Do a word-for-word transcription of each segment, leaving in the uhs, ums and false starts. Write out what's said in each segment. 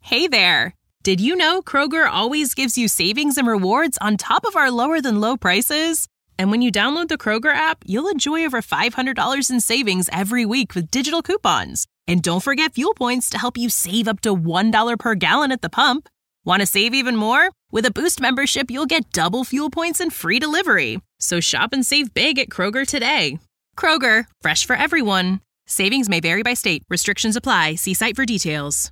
Hey there! Did you know Kroger always gives you savings and rewards on top of our lower-than-low prices? And when you download the Kroger app, you'll enjoy over five hundred dollars in savings every week with digital coupons. And don't forget fuel points to help you save up to one dollar per gallon at the pump. Want to save even more? With a Boost membership, you'll get double fuel points and free delivery. So shop and save big at Kroger today. Kroger, fresh for everyone. Savings may vary by state. Restrictions apply. See site for details.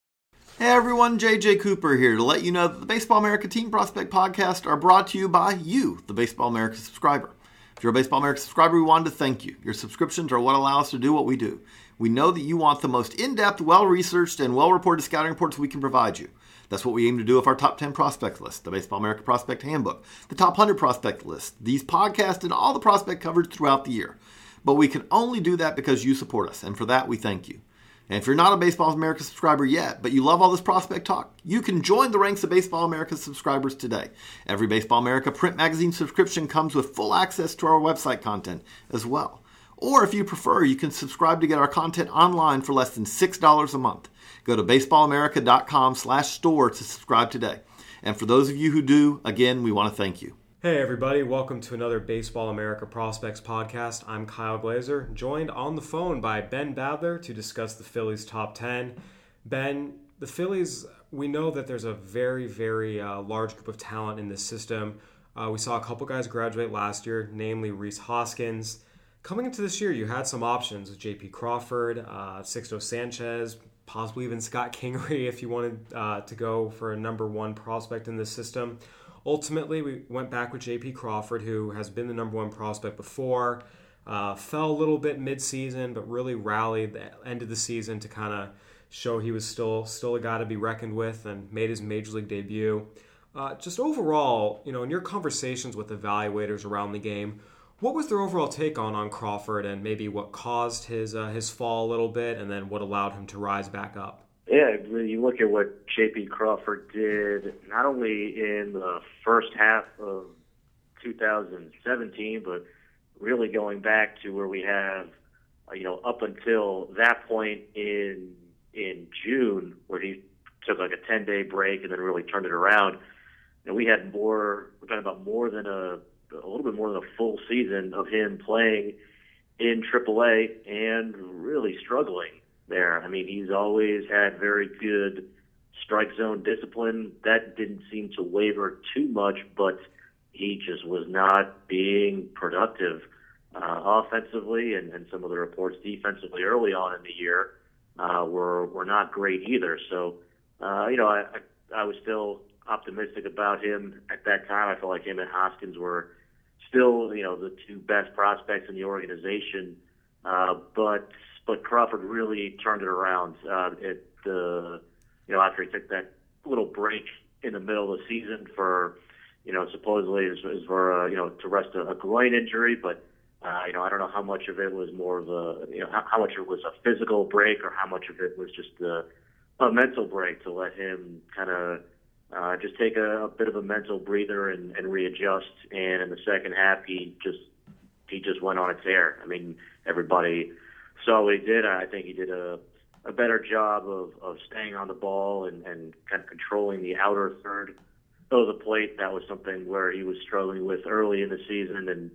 Hey everyone, J J Cooper here to let you know that the Baseball America Team Prospect Podcast are brought to you by you, the Baseball America subscriber. If you're a Baseball America subscriber, we wanted to thank you. Your subscriptions are what allow us to do what we do. We know that you want the most in-depth, well-researched, and well-reported scouting reports we can provide you. That's what we aim to do with our top ten prospect list, the Baseball America Prospect Handbook, the top one hundred prospect list, these podcasts, and all the prospect coverage throughout the year. But we can only do that because you support us, and for that, we thank you. And if you're not a Baseball America subscriber yet, but you love all this prospect talk, you can join the ranks of Baseball America subscribers today. Every Baseball America print magazine subscription comes with full access to our website content as well. Or if you prefer, you can subscribe to get our content online for less than six dollars a month. Go to baseballamerica.com slash store to subscribe today. And for those of you who do, again, we want to thank you. Hey everybody, welcome to another Baseball America Prospects podcast. I'm Kyle Glazer, joined on the phone by Ben Badler to discuss the Phillies top ten. Ben, the Phillies, we know that there's a very, very uh, large group of talent in this system. Uh, we saw a couple guys graduate last year, namely Rhys Hoskins. Coming into this year, you had some options with J P Crawford, uh, Sixto Sanchez, possibly even Scott Kingery if you wanted uh, to go for a number one prospect in this system. Ultimately, we went back with J P Crawford, who has been the number one prospect before, uh, fell a little bit mid-season, but really rallied the end of the season to kind of show he was still still a guy to be reckoned with and made his major league debut. Uh, just overall, you know, in your conversations with evaluators around the game, what was their overall take on, on Crawford and maybe what caused his uh, his fall a little bit and then what allowed him to rise back up? Yeah, you look at what J P Crawford did, not only in the first half of two thousand seventeen, but really going back to where we have, you know, up until that point in in June, where he took like a ten-day break and then really turned it around. And we had more, we're talking about more than a, a little bit more than a full season of him playing in triple A and really struggling there. I mean, he's always had very good strike zone discipline. That didn't seem to waver too much, but he just was not being productive uh, offensively, and, and some of the reports defensively early on in the year uh, were were not great either. So, uh, you know, I, I, I was still optimistic about him at that time. I felt like him and Hoskins were still, you know, the two best prospects in the organization, uh, but But Crawford really turned it around uh, at the, you know, after he took that little break in the middle of the season for, you know, supposedly is for, uh, you know, to rest a, a groin injury. But, uh, you know, I don't know how much of it was more of a, you know, how, how much of it was a physical break or how much of it was just a, a mental break to let him kind of uh, just take a, a bit of a mental breather and, and readjust. And in the second half, he just he just went on a tear. I mean, everybody saw what he did. I think he did a, a better job of, of staying on the ball and, and kind of controlling the outer third of the plate. That was something where he was struggling with early in the season and,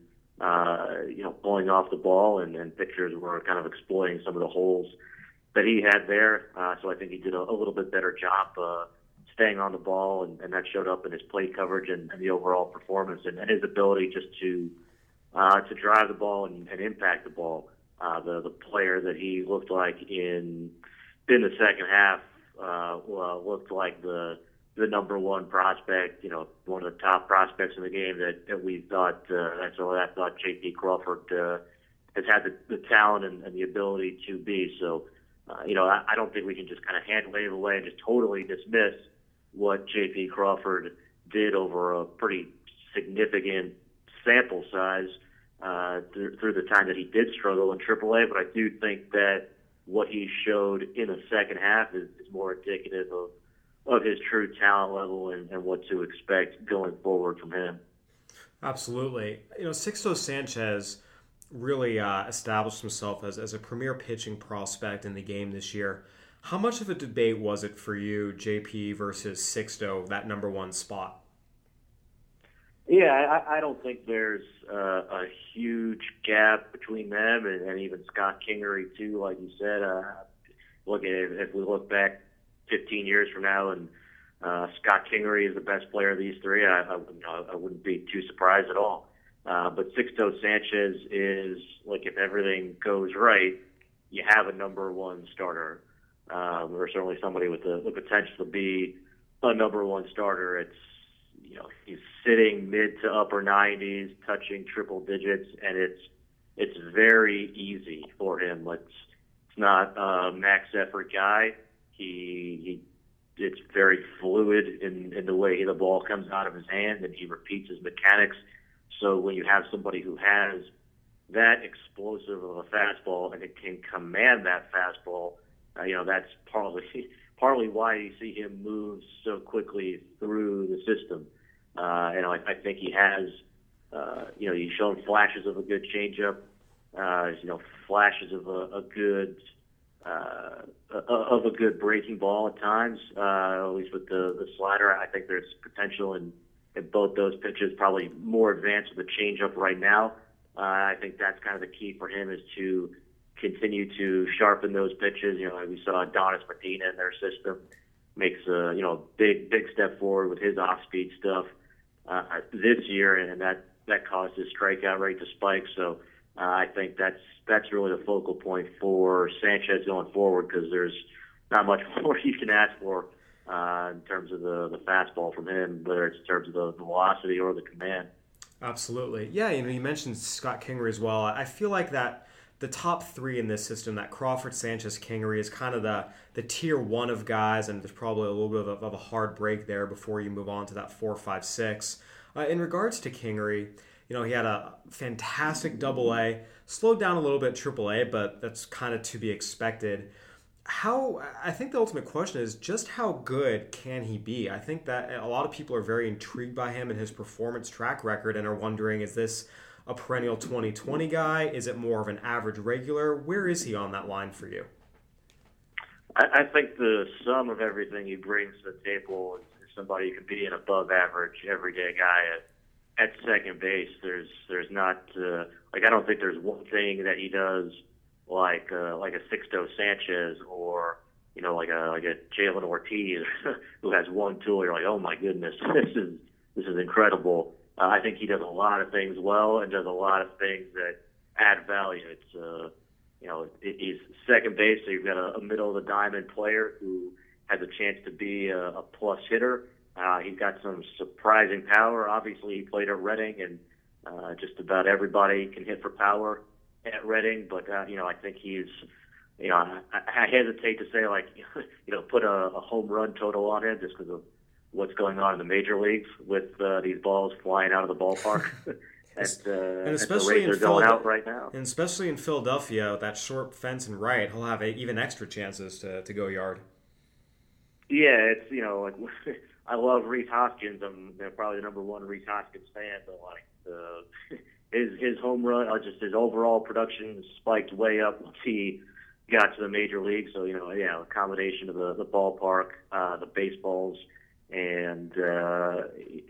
uh, you know, pulling off the ball, and, and pitchers were kind of exploiting some of the holes that he had there. Uh, so I think he did a, a little bit better job uh, staying on the ball, and, and that showed up in his plate coverage and, and the overall performance and, and his ability just to uh, to drive the ball and, and impact the ball. Uh, the the player that he looked like in in the second half uh, well, looked like the the number one prospect, you know, one of the top prospects in the game that, that we thought uh, that's all I thought J P Crawford uh, has had the, the talent and, and the ability to be. So, uh, you know, I, I don't think we can just kind of hand wave away and just totally dismiss what J P Crawford did over a pretty significant sample size uh, th- through the time that he did struggle in triple A. But I do think that what he showed in the second half is, is more indicative of, of his true talent level and, and what to expect going forward from him. Absolutely. You know, Sixto Sanchez really uh, established himself as, as a premier pitching prospect in the game this year. How much of a debate was it for you, J P versus Sixto, that number one spot? Yeah, I, I don't think there's uh, a huge gap between them and, and even Scott Kingery too. Like you said, uh, look at it, if we look back fifteen years from now and uh, Scott Kingery is the best player of these three, I, I, I wouldn't be too surprised at all. Uh, but Sixto Sanchez is, like, if everything goes right, you have a number one starter, um, or certainly somebody with the, the potential to be a number one starter. It's, you know, he's sitting mid to upper nineties, touching triple digits, and it's it's very easy for him. It's it's not a max effort guy. He he it's very fluid in, in the way the ball comes out of his hand, and he repeats his mechanics. So when you have somebody who has that explosive of a fastball and it can command that fastball, uh, you know, that's partly partly why you see him move so quickly through the system. Uh, you know, I, I think he has, uh, you know, he's shown flashes of a good changeup, uh, you know, flashes of a, a good, uh, of a good breaking ball at times. Uh, at least with the, the slider, I think there's potential in, in both those pitches. Probably more advanced with the changeup right now. Uh, I think that's kind of the key for him, is to continue to sharpen those pitches. You know, we saw Adonis Medina in their system makes a you know big big step forward with his off-speed stuff uh, this year, and that that caused his strikeout rate to spike. So uh, I think that's that's really the focal point for Sanchez going forward, because there's not much more you can ask for uh, in terms of the the fastball from him, whether it's in terms of the velocity or the command. Absolutely. Yeah, you know, you mentioned Scott Kingery as well. I feel like that the top three in this system, that Crawford, Sanchez, Kingery, is kind of the the tier one of guys, and there's probably a little bit of a, of a hard break there before you move on to that four, five, six. Uh, in regards to Kingery, you know, he had a fantastic double A, slowed down a little bit triple A, but that's kind of to be expected. How I think the ultimate question is just how good can he be? I think that a lot of people are very intrigued by him and his performance track record and are wondering, is this a perennial twenty twenty guy? Is it more of an average regular? Where is he on that line for you? I, I think the sum of everything he brings to the table is somebody who can be an above average, everyday guy at, at second base. There's there's not uh, like I don't think there's one thing that he does like uh, like a Sixto Sanchez or you know like a like a Jalen Ortiz who has one tool. You're like, oh my goodness, this is this is incredible. Uh, I think he does a lot of things well and does a lot of things that add value. It's uh, you know it, he's second base, so you've got a, a middle of the diamond player who has a chance to be a, a plus hitter. Uh, he's got some surprising power. Obviously, he played at Reading, and uh, just about everybody can hit for power at Reading. But uh, you know, I think he's, you know, I, I hesitate to say like, you know, put a, a home run total on him just because of what's going on in the major leagues with uh, these balls flying out of the ballpark. at, uh, and especially at the rate they're going out right now. And especially in Philadelphia, that short fence and right, he'll have even extra chances to, to go yard. Yeah, it's, you know, like, I love Rhys Hoskins. I'm you know, probably the number one Rhys Hoskins fan, but like uh, his his home run, uh, just his overall production spiked way up once he got to the major league. So you know, yeah, a combination of the the ballpark, uh, the baseballs, and uh,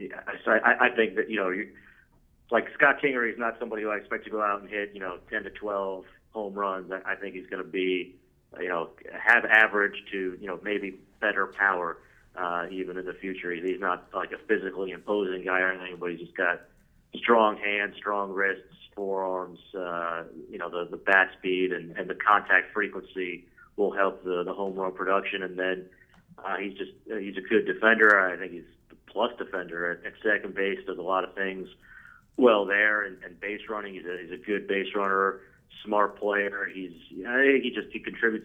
I, I think that you know, you, like Scott Kingery is not somebody who I expect to go out and hit you know ten to twelve home runs. I, I think he's going to be you know have average to you know maybe better power. Uh, even in the future, he's not like a physically imposing guy or anything, but he's just got strong hands, strong wrists, forearms. Uh, you know, the the bat speed and, and the contact frequency will help the the home run production. And then uh, he's just he's a good defender. I think he's the plus defender at, at second base. Does a lot of things well there, and, and base running. He's a he's a good base runner, smart player. He's I think he just he contributes.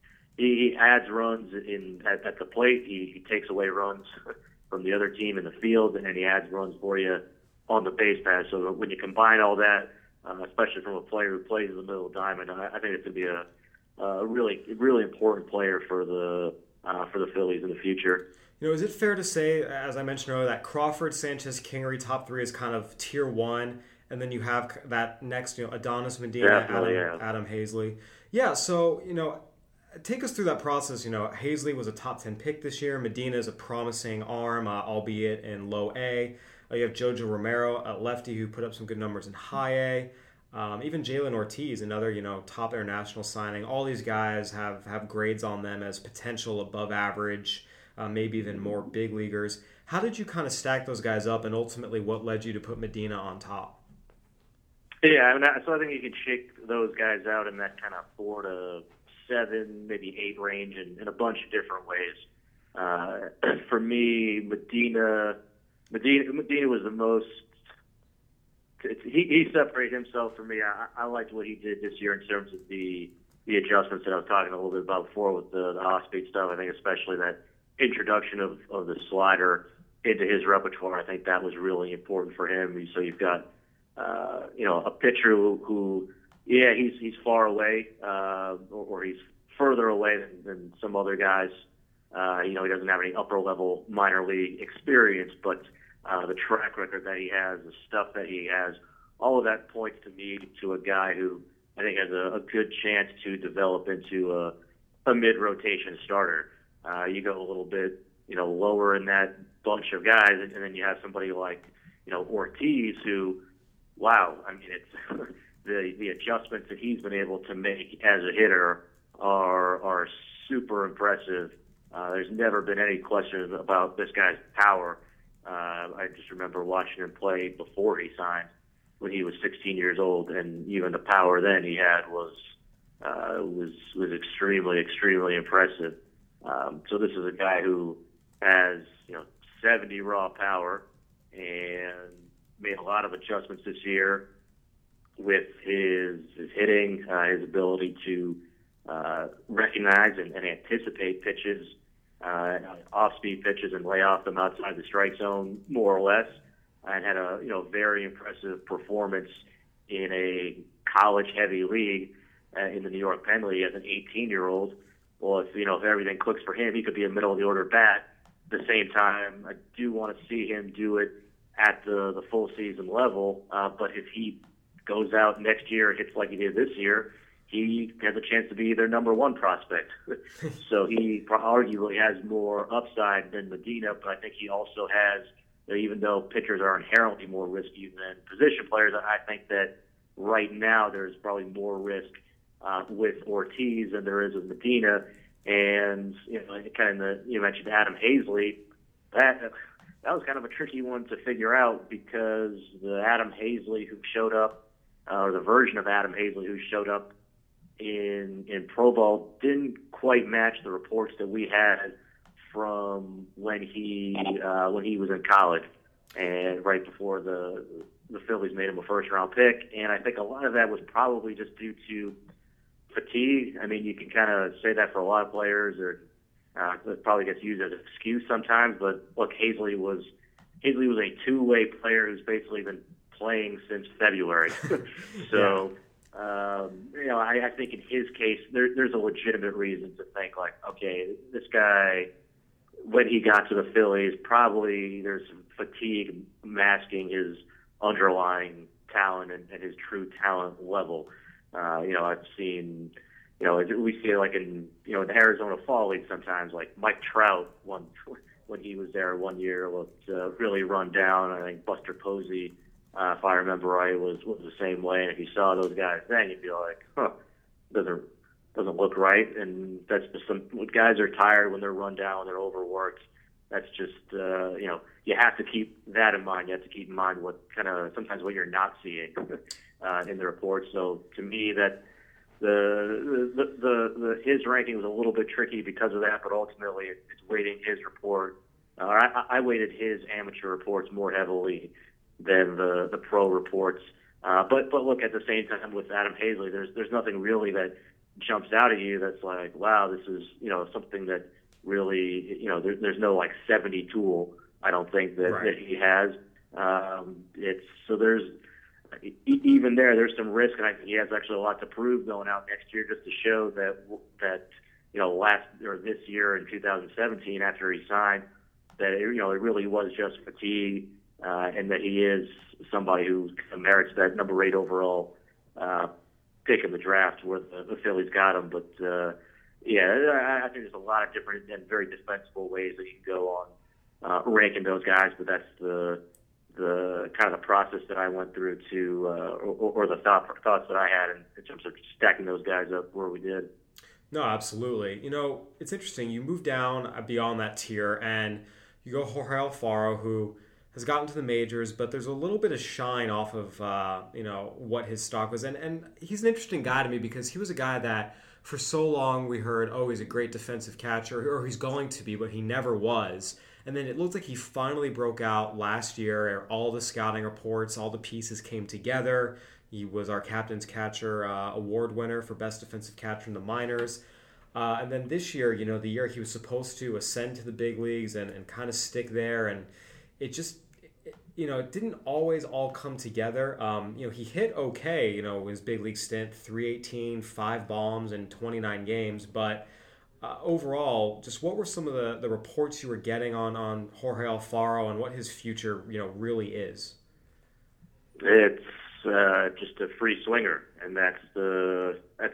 He adds runs in at, at the plate. He, he takes away runs from the other team in the field, and then he adds runs for you on the base pass. So when you combine all that, uh, especially from a player who plays in the middle of the diamond, I, I think it's going to be a, a really, really important player for the uh, for the Phillies in the future. You know, is it fair to say, as I mentioned earlier, that Crawford, Sanchez, Kingery top three is kind of tier one, and then you have that next, you know, Adonis Medina, Adam, yeah. Adam Hazley. Yeah. So you know. take us through that process. You know, Hazley was a top ten pick this year. Medina is a promising arm, uh, albeit in low A. Uh, you have Jojo Romero, a lefty who put up some good numbers in high A. Um, even Jalen Ortiz, another, you know, top international signing. All these guys have, have grades on them as potential above average, uh, maybe even more big leaguers. How did you kind of stack those guys up, and ultimately what led you to put Medina on top? Yeah, I mean, so I think you can shake those guys out in that kind of four to seven, maybe eight range in, in a bunch of different ways. Uh, for me, Medina, Medina, Medina was the most. He, he separated himself from me. I, I liked what he did this year in terms of the the adjustments that I was talking a little bit about before with the, the off-speed stuff. I think especially that introduction of, of the slider into his repertoire. I think that was really important for him. So you've got, uh, you know, a pitcher who, who yeah, he's he's far away, uh, or, or he's further away than, than some other guys. Uh, you know, he doesn't have any upper-level minor league experience, but uh, the track record that he has, the stuff that he has, all of that points to me to a guy who I think has a, a good chance to develop into a, a mid-rotation starter. Uh, you go a little bit, you know, lower in that bunch of guys, and, and then you have somebody like, you know, Ortiz, who, wow, I mean, it's the the adjustments that he's been able to make as a hitter are are super impressive. Uh, there's never been any question about this guy's power. Uh, I just remember watching him play before he signed, when he was sixteen years old, and even the power then he had was uh, was was extremely, extremely impressive. Um, so this is a guy who has, you know, seventy raw power and made a lot of adjustments this year with his his hitting, uh, his ability to uh, recognize and, and anticipate pitches, uh, off-speed pitches, and lay off them outside the strike zone more or less, and had a, you know, very impressive performance in a college-heavy league uh, in the New York Penn League as an eighteen-year-old. Well, if, you know, if everything clicks for him, he could be a middle-of-the-order bat. At the same time, I do want to see him do it at the, the full season level, uh, but if he goes out next year and hits like he did this year, he has a chance to be their number one prospect. So he arguably has more upside than Medina, but I think he also has, even though pitchers are inherently more risky than position players, I think that right now there's probably more risk uh, with Ortiz than there is with Medina. And, you know, kind of, you mentioned Adam Hazley. That that was kind of a tricky one to figure out, because the Adam Hazley who showed up, uh, or the version of Adam Hazley who showed up in in Pro Bowl didn't quite match the reports that we had from when he uh, when he was in college, and right before the the Phillies made him a first round pick. And I think a lot of that was probably just due to fatigue. I mean, you can kind of say that for a lot of players, or uh, it probably gets used as an excuse sometimes. But look, Hazley was Hazley was a two way player who's basically been playing since February. So. Yeah. Um, you know, I, I think in his case, there, there's a legitimate reason to think, like, okay, this guy, when he got to the Phillies, probably there's some fatigue masking his underlying talent and, and his true talent level. Uh, you know, I've seen, you know, we see it like in, you know, in the Arizona Fall League sometimes, like Mike Trout, one, when he was there one year, looked uh, really run down. I think Buster Posey, Uh, if I remember right, was was the same way. And if you saw those guys then, you'd be like, huh, doesn't doesn't look right. And that's just some guys are tired when they're run down, when they're overworked. That's just uh, you know, you have to keep that in mind. You have to keep in mind what kind of sometimes what you're not seeing uh, in the reports. So to me, that the the, the the his ranking was a little bit tricky because of that. But ultimately, it's weighting his report. Uh, I, I weighted his amateur reports more heavily than the, the pro reports. Uh, but but look, at the same time with Adam Hazley, there's there's nothing really that jumps out at you that's like, wow, this is, you know, something that really, you know, there, there's no like seventy tool, I don't think, that, right. that he has. Um, it's so there's even there, there's some risk, and I think he has actually a lot to prove going out next year, just to show that that you know last or this year in two thousand seventeen after he signed, that it, you know it really was just fatigue. Uh, and that he is somebody who merits that number eight overall uh, pick in the draft where the, the Phillies got him. But, uh, Yeah, I, I think there's a lot of different and very dispensable ways that you can go on uh, ranking those guys, but that's the the kind of the process that I went through to, uh, or, or the thought thoughts that I had in, in terms of stacking those guys up where we did. No, absolutely. You know, it's interesting. You move down beyond that tier, and you go Jorge Alfaro, who has gotten to the majors, but there's a little bit of shine off of uh, you know what his stock was, and and he's an interesting guy to me because he was a guy that for so long we heard, oh, he's a great defensive catcher, or he's going to be, but he never was. And then it looked like he finally broke out last year. All the scouting reports, all the pieces came together. He was our captain's catcher uh, award winner for best defensive catcher in the minors. Uh, and then this year, you know, the year he was supposed to ascend to the big leagues and, and kind of stick there. And it just, it, you know, it didn't always all come together. Um, you know, he hit okay, you know, his big league stint, three eighteen, five bombs in twenty-nine games. But uh, overall, just what were some of the, the reports you were getting on, on Jorge Alfaro and what his future, you know, really is? It's uh, just a free swinger, and that's the that's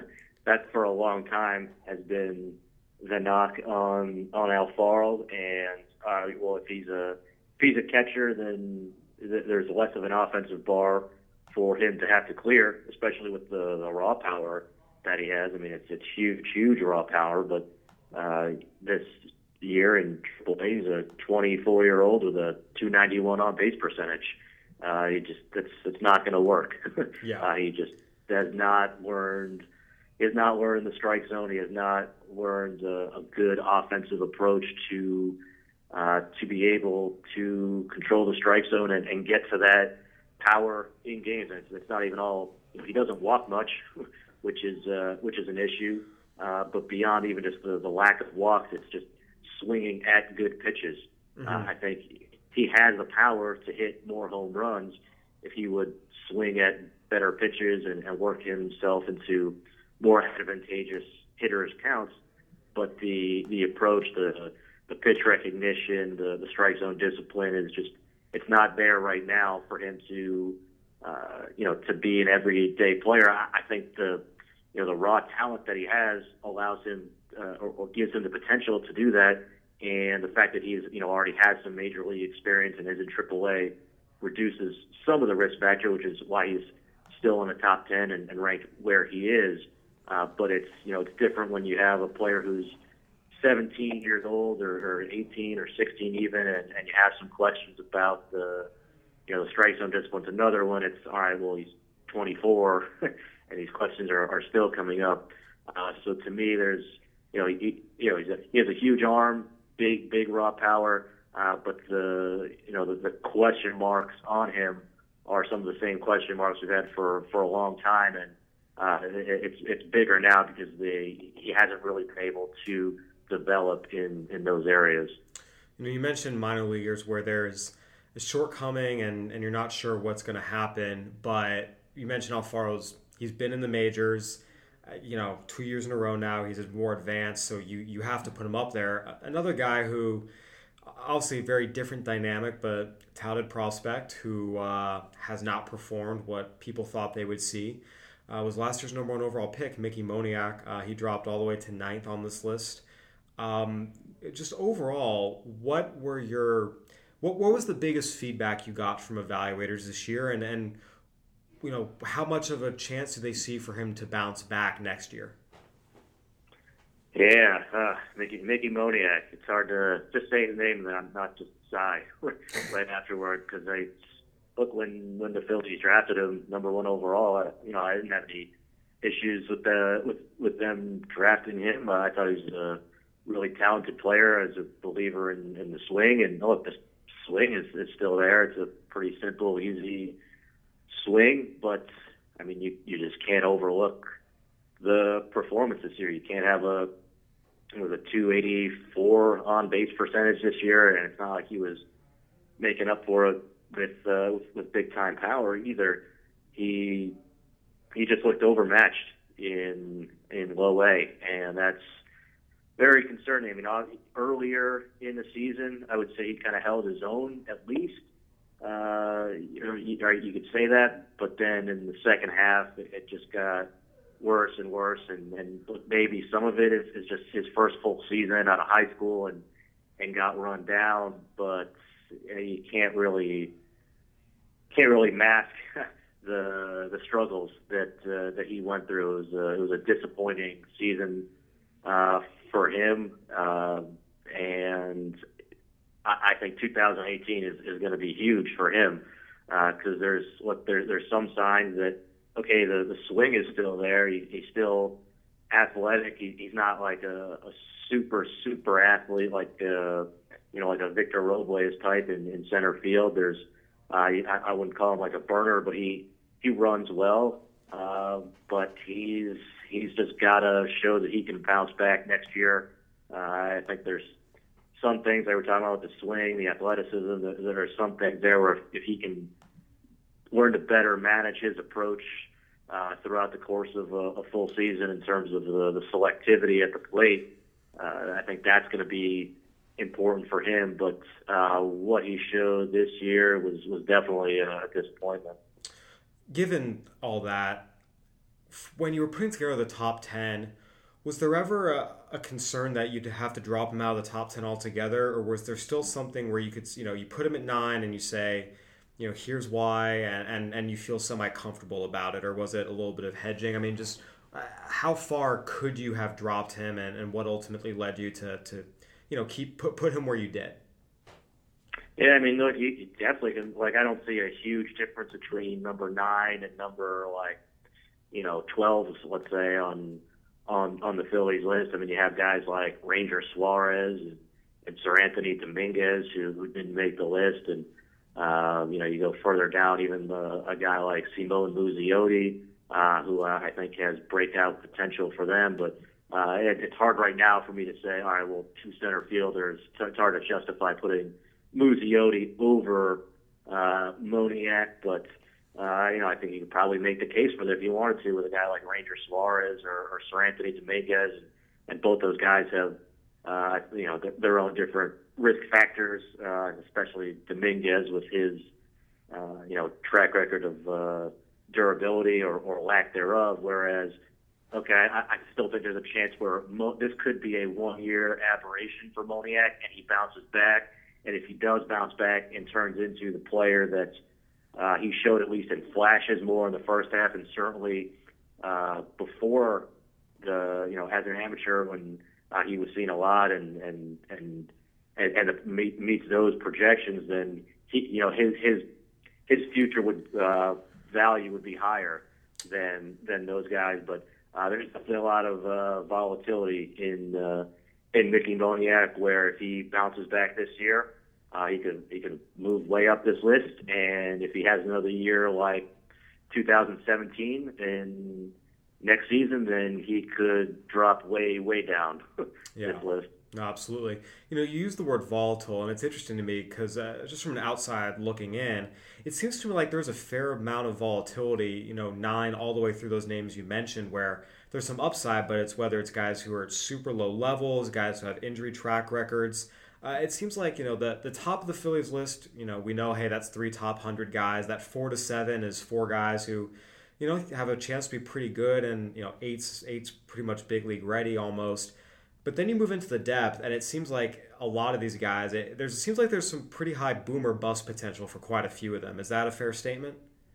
that for a long time has been the knock on on Alfaro. And uh, well, if he's a if he's a catcher, then th- there's less of an offensive bar for him to have to clear, especially with the, the raw power that he has. I mean, it's it's huge, huge raw power. But uh, this year in Triple A, he's a twenty-four-year-old with a two ninety-one on base percentage. Uh, he just it's it's not going to work. Yeah. uh, he just has not learned. He has not learned the strike zone. He has not learned a, a good offensive approach to uh, to be able to control the strike zone and, and get to that power in games. And it's, it's not even all. You know, he doesn't walk much, which is uh, which is an issue. Uh, but beyond even just the, the lack of walks, it's just swinging at good pitches. Mm-hmm. Uh, I think he has the power to hit more home runs if he would swing at better pitches and, and work himself into more advantageous hitters' counts. But the the approach, the the pitch recognition, the, the strike zone discipline is just, it's not there right now for him to, uh, you know, to be an everyday player. I, I think the, you know, the raw talent that he has allows him uh, or, or gives him the potential to do that. And the fact that he's, you know, already has some major league experience and is in Triple A reduces some of the risk factor, which is why he's still in the top ten and, and ranked where he is. Uh, but it's, you know, it's different when you have a player who's seventeen years old or, or eighteen or sixteen even, and, and you have some questions about the, you know, the strike zone discipline. Another one, it's, all right, well, he's twenty-four, and these questions are, are still coming up. Uh, so to me, there's, you know, he, you know, he's a, he has a huge arm, big, big raw power, uh, but the, you know, the, the question marks on him are some of the same question marks we've had for, for a long time, and uh, it, it's it's bigger now because they he hasn't really been able to develop in, in those areas. You know, you mentioned minor leaguers where there's a shortcoming and, and you're not sure what's going to happen, but you mentioned Alfaro's, he's been in the majors, you know, two years in a row now. He's more advanced, so you, you have to put him up there. Another guy who, obviously very different dynamic, but touted prospect who uh, has not performed what people thought they would see, uh, was last year's number one overall pick, Mickey Moniak. Uh, he dropped all the way to ninth on this list. Um, just overall, what were your what what was the biggest feedback you got from evaluators this year, and and you know, how much of a chance do they see for him to bounce back next year? Yeah, uh, Mickey, Mickey Moniak. It's hard to just say his name and then not just sigh right afterward, because I look when when the Phillies drafted him number one overall. I, you know, I didn't have any issues with the with with them drafting him. Uh, I thought he was a really talented player, as a believer in, in the swing, and look, the swing is, is still there. It's a pretty simple, easy swing, but I mean, you you just can't overlook the performance this year. You can't have a it was a two eighty-four on base percentage this year, and it's not like he was making up for it with uh, with, with big time power either. He he just looked overmatched in in low A, and that's very concerning. I mean, earlier in the season, I would say he kind of held his own at least. Uh, you know, you, you could say that, but then in the second half, it, it just got worse and worse, and, and maybe some of it is, is just his first full season out of high school and, and got run down, but you can't really can't really mask the the struggles that uh, that he went through. It was a, it was a disappointing season uh, for him, uh, and I, I think two thousand eighteen is, is going to be huge for him because uh, there's what there, there's some signs that okay, the, the swing is still there. He, he's still athletic. He, he's not like a, a super super athlete like uh, you know like a Victor Robles type in, in center field. There's uh, I, I wouldn't call him like a burner, but he he runs well. Uh, but he's he's just got to show that he can bounce back next year. Uh, I think there's some things they were talking about with the swing, the athleticism. That there are some things there where if, if he can learn to better manage his approach uh, throughout the course of a, a full season in terms of the, the selectivity at the plate, uh, I think that's going to be important for him. But uh, what he showed this year was, was definitely a disappointment. Given all that, when you were putting together the top ten, was there ever a, a concern that you'd have to drop him out of the top ten altogether, or was there still something where you could, you know, you put him at nine and you say, you know, here's why, and, and, and you feel semi-comfortable about it, or was it a little bit of hedging? I mean, just uh, how far could you have dropped him, and, and what ultimately led you to, to, you know, keep put put him where you did? Yeah, I mean, look, you definitely can, like, I don't see a huge difference between number nine and number, like, you know, twelve, let's say, on on on the Phillies list. I mean, you have guys like Ranger Suarez and, and Sir Anthony Dominguez who, who didn't make the list, and Um, you know, you go further down, even the, a guy like Simone Muzziotti, uh, who uh, I think has breakout potential for them. But uh, it, it's hard right now for me to say, all right, well, two center fielders, it's hard to justify putting Muzziotti over uh, Moniak. But, uh, you know, I think you could probably make the case for that if you wanted to with a guy like Ranger Suarez or, or Sir Anthony Dominguez. And, and both those guys have, uh, you know, th- their own different risk factors, uh, especially Dominguez with his, uh, you know, track record of uh, durability or, or lack thereof. Whereas, okay, I, I still think there's a chance where Mo- this could be a one-year aberration for Moniak, and he bounces back. And if he does bounce back and turns into the player that uh, he showed at least in flashes more in the first half, and certainly uh, before the, you know, as an amateur when uh, he was seen a lot and and and and, and it meet, meets those projections, then he, you know, his his his future would uh, value would be higher than than those guys. But uh, there's definitely a lot of uh, volatility in uh, in Mickey Moniak, where if he bounces back this year, uh, he could he could move way up this list, and if he has another year like two thousand seventeen and next season, then he could drop way way down yeah. this list. No, absolutely. You know, you use the word volatile, and it's interesting to me because uh, just from an outside looking in, it seems to me like there's a fair amount of volatility, you know, nine all the way through those names you mentioned, where there's some upside, but it's whether it's guys who are at super low levels, guys who have injury track records. Uh, it seems like, you know, the, the top of the Phillies list, you know, we know, hey, that's three top one hundred guys. That four to seven is four guys who, you know, have a chance to be pretty good, and, you know, eight's, eight's pretty much big league ready almost. But then you move into the depth, and it seems like a lot of these guys, it, there's, it seems like there's some pretty high boom or bust potential for quite a few of them. Is that a fair statement?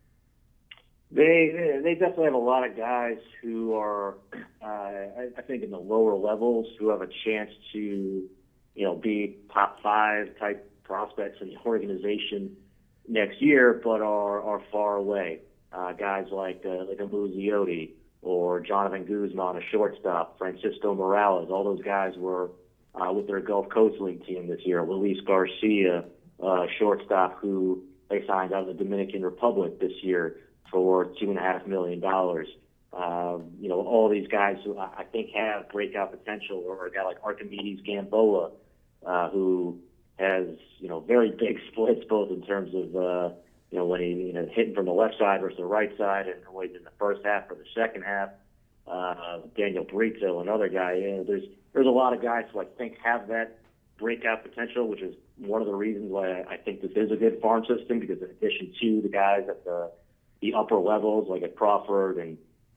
They they definitely have a lot of guys who are, uh, I, I think, in the lower levels who have a chance to, you know, be top five type prospects in the organization next year, but are are far away. Uh, guys like uh, like a Muzziotti, or Jonathan Guzman, a shortstop, Francisco Morales. All those guys were uh, with their Gulf Coast League team this year. Luis Garcia, uh, shortstop, who they signed out of the Dominican Republic this year for two and a half million dollars. Uh, you know, all these guys who I think have breakout potential, or a guy like Archimedes Gamboa, uh, who has, you know, very big splits, both in terms of, uh, you know, when he, you know, hitting from the left side versus the right side, and when he's in the first half or the second half. Uh, Daniel Brito, another guy. You know, there's there's a lot of guys who I think have that breakout potential, which is one of the reasons why I think this is a good farm system, because in addition to the guys at the the upper levels, like at Crawford and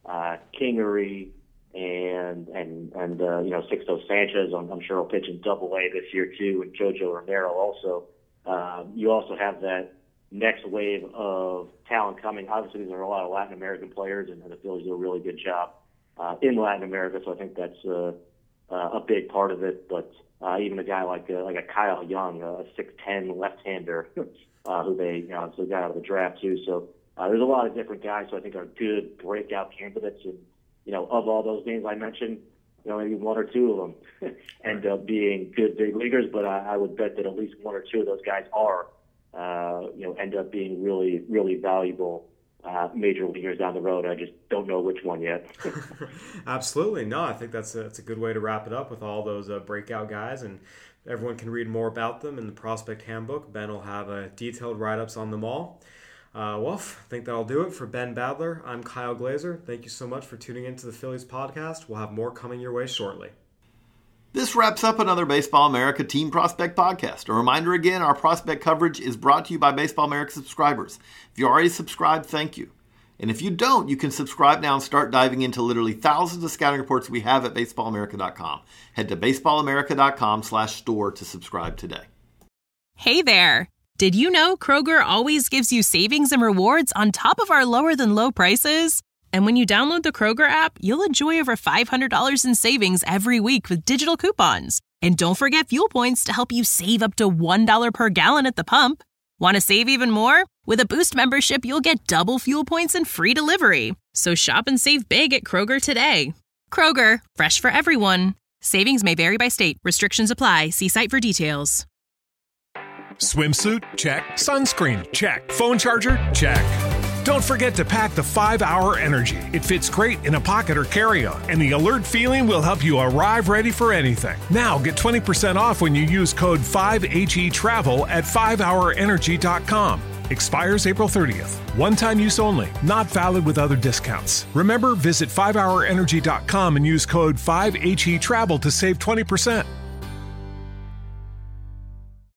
uh, Kingery, and and and uh, you know Sixto Sanchez. I'm, I'm sure will pitch in Double A this year too, and Jojo Romero also. Um, you also have that next wave of talent coming. Obviously, there are a lot of Latin American players, and, and the Phillies do a really good job uh, in Latin America. So I think that's uh, uh, a big part of it. But uh, even a guy like uh, like a Kyle Young, a six ten left-hander, uh, who they you know, so got out of the draft too. So uh, there's a lot of different guys who I think are good breakout candidates. And you know, of all those names I mentioned, you know, maybe one or two of them end up being good big leaguers. But I, I would bet that at least one or two of those guys are. Uh, you know, end up being really, really valuable uh, major leaguers down the road. I just don't know which one yet. Absolutely. No, I think that's a, that's a good way to wrap it up with all those uh, breakout guys, and everyone can read more about them in the Prospect Handbook. Ben will have uh, detailed write-ups on them all. Uh, well, I think that'll do it for Ben Badler. I'm Kyle Glaser. Thank you so much for tuning into the Phillies podcast. We'll have more coming your way shortly. This wraps up another Baseball America Team Prospect podcast. A reminder again, our prospect coverage is brought to you by Baseball America subscribers. If you already subscribed, thank you. And if you don't, you can subscribe now and start diving into literally thousands of scouting reports we have at baseball america dot com. Head to baseball america dot com slash store to subscribe today. Hey there! Did you know Kroger always gives you savings and rewards on top of our lower than low prices? And when you download the Kroger app, you'll enjoy over five hundred dollars in savings every week with digital coupons. And don't forget fuel points to help you save up to one dollar per gallon at the pump. Want to save even more? With a Boost membership, you'll get double fuel points and free delivery. So shop and save big at Kroger today. Kroger, fresh for everyone. Savings may vary by state. Restrictions apply. See site for details. Swimsuit? Check. Sunscreen? Check. Phone charger? Check. Don't forget to pack the five hour Energy. It fits great in a pocket or carry-on, and the alert feeling will help you arrive ready for anything. Now get twenty percent off when you use code five H E travel at five hour energy dot com. Expires April thirtieth. One-time use only. Not valid with other discounts. Remember, visit five hour energy dot com and use code five H E travel to save twenty percent.